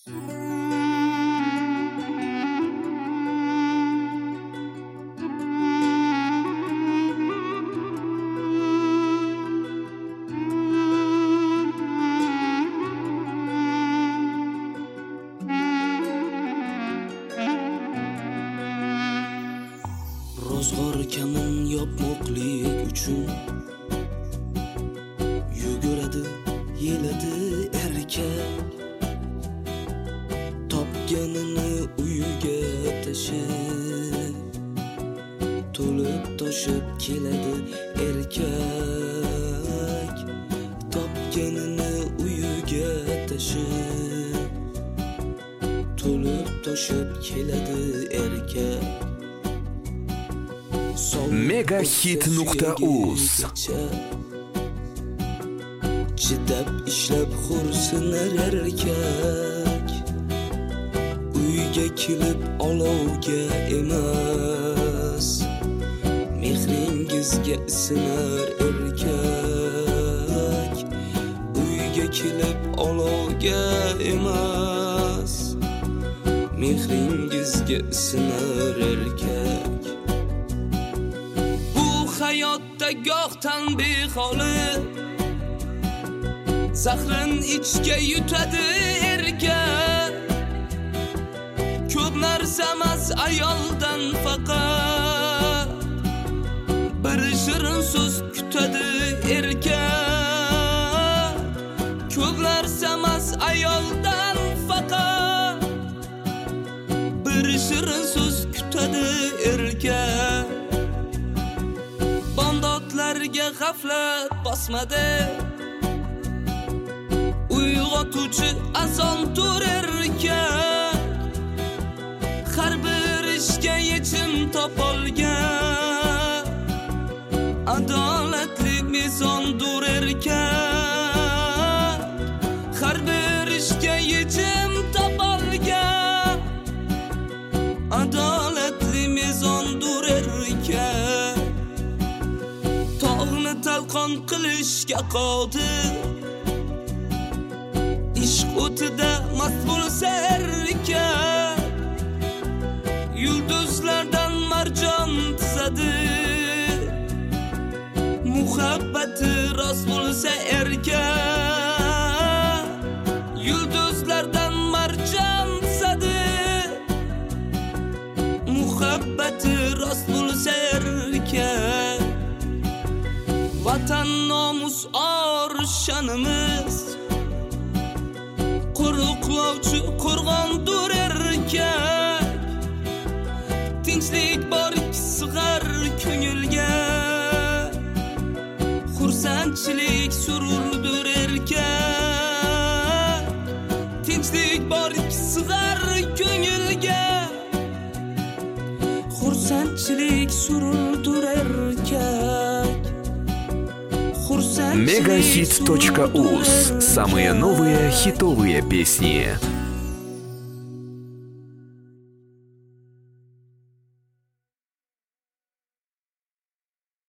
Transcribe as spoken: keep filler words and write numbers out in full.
Ro'zg'or kamin yopmoqlik uchun yuguradi, yeladi erkak. Topganini uyiga tashib, to'lib toshib keladi erkak. Topganini uyiga tashib, to'lib toshib keladi erkak. Megahit nuqta uz Chidab ishlab xo'rsinar erkak. Uyga kelib olovga emas, mehringizga isinar erkak. Uyga kelib olovga emas, mehringizga isinar erkak. Hayotda gohdan beholi zahrin ichga yutadi erkak. Ko'p narsa emas ayoldan faqat bir shirin so'z kutadi erkak. Ko'p narsa emas ayoldan faqat bir shirin so'z kutadi erkak. Bandotlarga g'aflat bosmadi, uyg'otuvchi azon tur erkak. Har bir ishga yechim topolgan adolatli mezondur erkak. Har bir ishga yechim topolgan adolatli mezondur erkak. Tog'ni talqon qilishga qodir, ishq o'tida mast bo'lsa erkak. Yulduzlardan marjon tizadi, muhabbati rost bo'lsa erkak. Yulduzlardan marjon tizadi, muhabbati rost bo'lsa erkak. Vatan nomus or sha'nimiz, qo'riqlovchi qo'rg'ondur erkak. Tinchlik bor sig'ar ko'ngilga, xursandchilik sururdur erkak. Tinchlik bor sig'ar ko'ngilga, xursandchilik sururdur erkak. Megahit точка уз. Самые новые хитовые песни.